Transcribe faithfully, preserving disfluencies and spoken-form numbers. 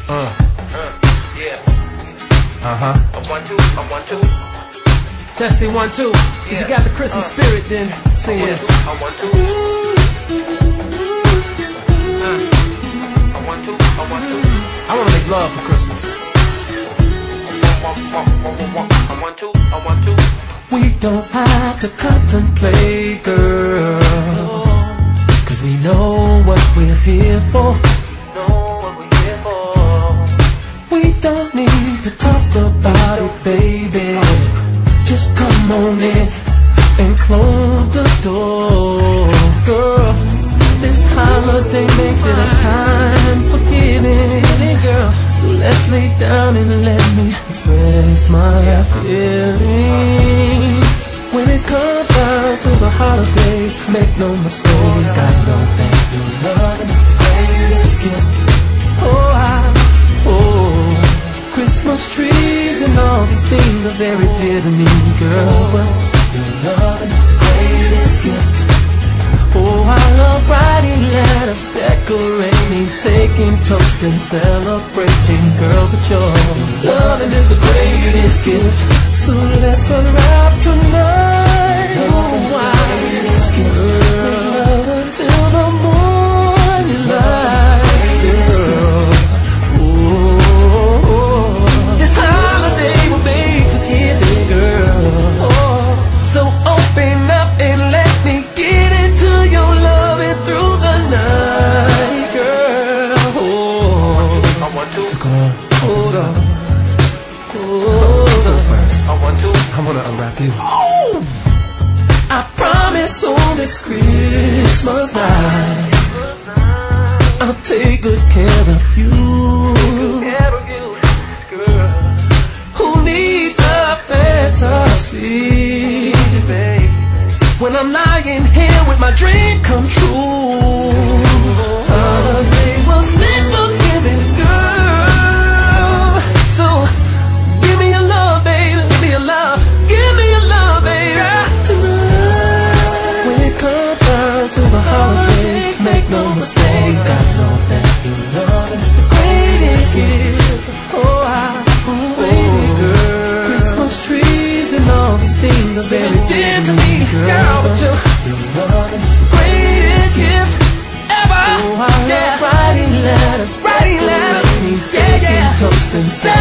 Uh. Uh, yeah. Uh-huh. A one, two, a one, two. Testing one, two. If Yeah. you got the Christmas Uh. spirit, then sing A one, this. two, a one, two. Uh. A one, two, a one, two. I wanna make love for Christmas. One, one, one, one, one, one. A one, two, a one, two. We don't have to contemplate, girl, cause we know what we're here for. Know what we're here for. We don't need to talk about it, baby. Just come on in and close the door, girl. This holiday makes it a time for giving, girl. So let's lay down and let me express my feelings. When it comes down to the holidays, make no mistake, I know that your love is the greatest gift. Oh, I, oh, Christmas trees and all these things are very dear to me, girl. But your love is the greatest gift. Oh, I love writing letters, decorating, taking toasts and celebrating, girl. But your loving is the greatest gift. So let's unwrap tonight. Oh, I make love until the morning light, girl. Oh, this holiday will make forgiving, girl. Oh, so open up and let me get into your loving through the night, girl. Oh, A one, two. so come on, hold on, hold on first. A one, two. I wanna unwrap you. Oh, I promise on this Christmas night I'll take good care of you. Care of you, girl. Who needs a fantasy? Baby. When I'm lying here with my dream come true. Holiday was meant for giving, girl. So give me your love, baby. Give me your love. Give me your love, baby. Tonight. When it comes down to the holidays, make no mistake, I know that your love is the greatest gift. Oh, I, oh, baby girl. Christmas trees and all these things are very dear to me, girl. But your, your love is the greatest gift ever. Oh, I love writing letters, writing letters, taking toast and